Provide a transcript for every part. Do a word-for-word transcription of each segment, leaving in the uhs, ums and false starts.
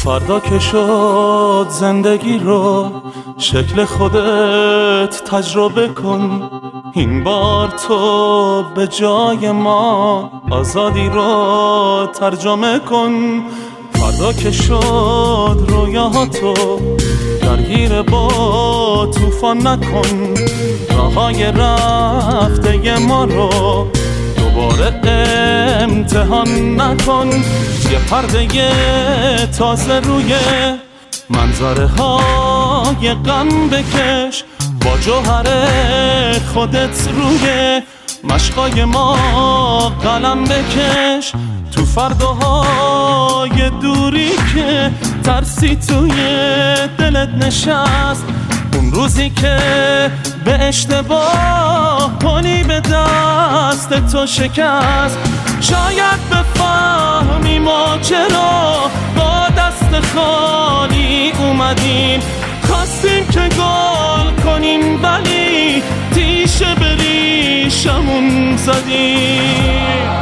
فردا که شد زندگی رو شکل خودت تجربه کن. این بار تو به جای ما آزادی رو ترجمه کن. فردا که شد رویاهاتو درگیر با طوفان نکن. راههای رفته ما رو دوباره امتحان نکن. یه پرده تازه روی منظره های غم بکش. با جوهر خودت روی مشقای ما قلم بکش. تو فرداهای دوری که ترسی توی دلت نشست، اون روزی که به اشتباه کنی به دست تو شکست. شاید بفهمی ما چرا با دست خالی اومدیم. خواستیم که گل کنیم ولی تیشه به ریشمون زدیم.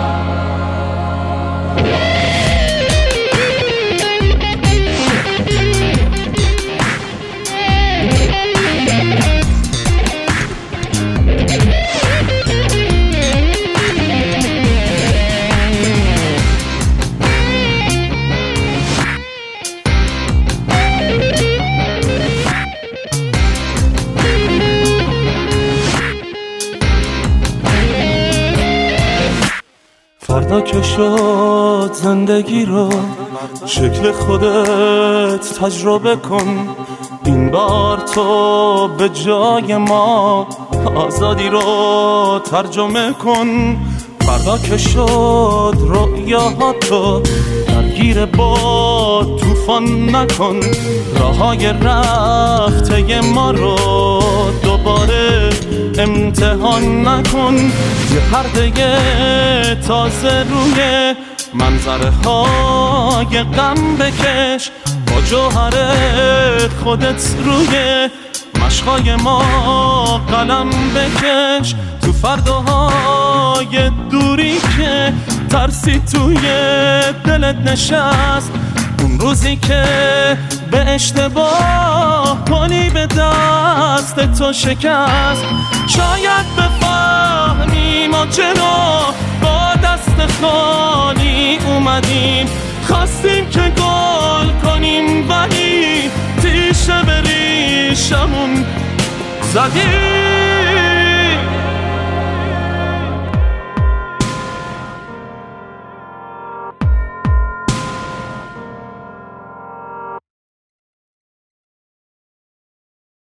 فردا که شد زندگی رو شکل خودت تجربه کن. این بار تو به جای ما آزادی رو ترجمه کن. فردا که شد رویاهاتو درگیر با طوفان نکن. راههای رفته ما رو دوباره امتحان نکن. یه پرده تازه روی منظره های غم بکش. با جوهر خودت روی مشقای ما قلم بکش. تو فرداهای دوری که ترسی توی دلت نشست، اون روزی که به اشتباه کنی به دست تو شکست. شاید بفهمی ما چرا با دست خالی اومدیم. خواستیم که گل کنیم ولی تیشه به ریشمون زدیم.